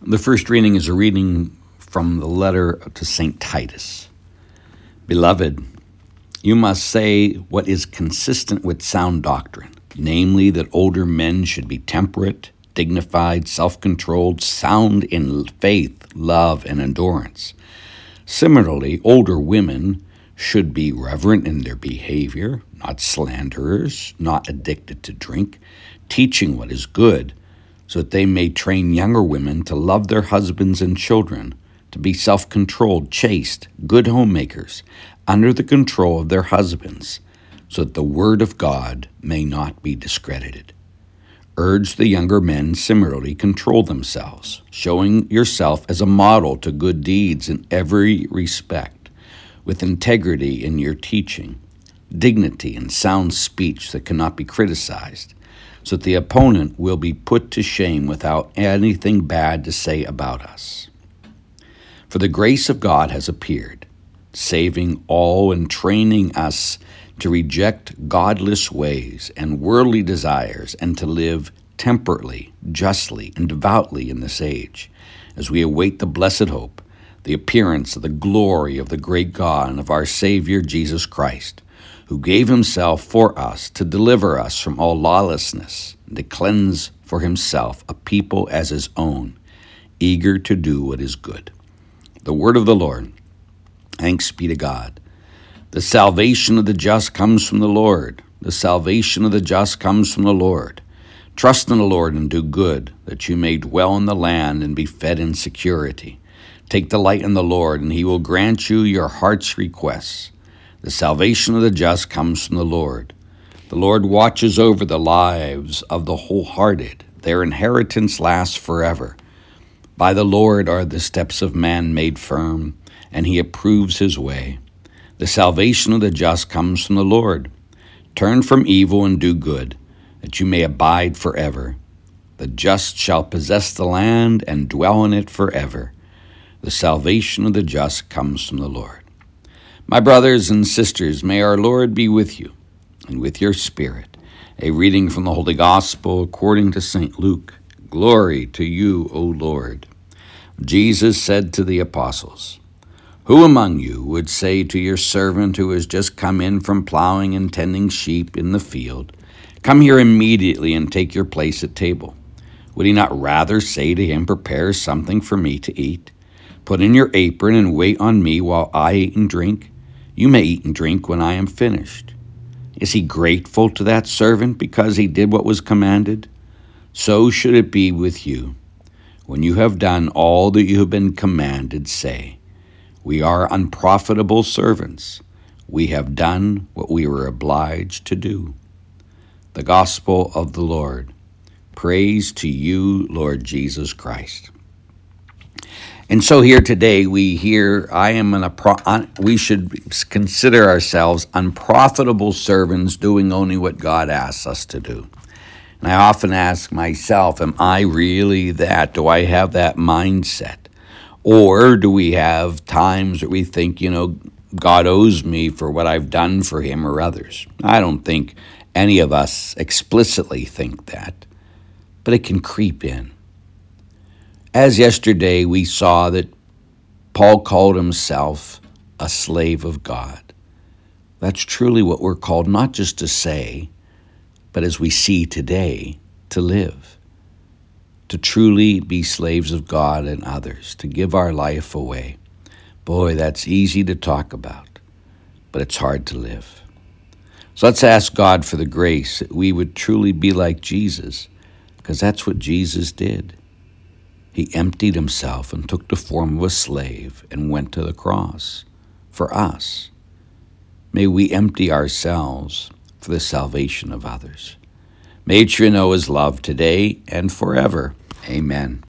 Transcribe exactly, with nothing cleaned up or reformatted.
The first reading is a reading from the letter to Saint Titus. Beloved, you must say what is consistent with sound doctrine, namely that older men should be temperate, dignified, self-controlled, sound in faith, love, and endurance. Similarly, older women should be reverent in their behavior, not slanderers, not addicted to drink, teaching what is good, so that they may train younger women to love their husbands and children, to be self-controlled, chaste, good homemakers, under the control of their husbands, so that the word of God may not be discredited. Urge the younger men similarly control themselves, showing yourself as a model to good deeds in every respect, with integrity in your teaching, dignity and sound speech that cannot be criticized, so that the opponent will be put to shame without anything bad to say about us. For the grace of God has appeared, saving all and training us to reject godless ways and worldly desires and to live temperately, justly, and devoutly in this age, as we await the blessed hope, the appearance of the glory of the great God and of our Savior Jesus Christ, who gave himself for us to deliver us from all lawlessness and to cleanse for himself a people as his own, eager to do what is good. The word of the Lord. Thanks be to God. The salvation of the just comes from the Lord. The salvation of the just comes from the Lord. Trust in the Lord and do good, that you may dwell in the land and be fed in security. Take delight in the Lord, and he will grant you your heart's requests. The salvation of the just comes from the Lord. The Lord watches over the lives of the wholehearted. Their inheritance lasts forever. By the Lord are the steps of man made firm, and he approves his way. The salvation of the just comes from the Lord. Turn from evil and do good, that you may abide forever. The just shall possess the land and dwell in it forever. The salvation of the just comes from the Lord. My brothers and sisters, may our Lord be with you and with your spirit. A reading from the Holy Gospel according to Saint Luke. Glory to you, O Lord. Jesus said to the apostles, "Who among you would say to your servant who has just come in from plowing and tending sheep in the field, 'Come here immediately and take your place at table'? Would he not rather say to him, 'Prepare something for me to eat'? Put in your apron and wait on me while I eat and drink. You may eat and drink when I am finished." Is he grateful to that servant because he did what was commanded? So should it be with you. When you have done all that you have been commanded, say, 'We are unprofitable servants. We have done what we were obliged to do.'" The Gospel of the Lord. Praise to you, Lord Jesus Christ. And so here today we hear, I am an, we should consider ourselves unprofitable servants doing only what God asks us to do. And I often ask myself, am I really that? Do I have that mindset? Or do we have times that we think, you know, God owes me for what I've done for him or others? I don't think any of us explicitly think that, but it can creep in. As yesterday we saw that Paul called himself a slave of God. That's truly what we're called, not just to say, but as we see today, to live. To truly be slaves of God and others, to give our life away. Boy, that's easy to talk about, but it's hard to live. So let's ask God for the grace that we would truly be like Jesus, because that's what Jesus did. He emptied himself and took the form of a slave and went to the cross for us. May we empty ourselves for the salvation of others. May you know his love today and forever. Amen.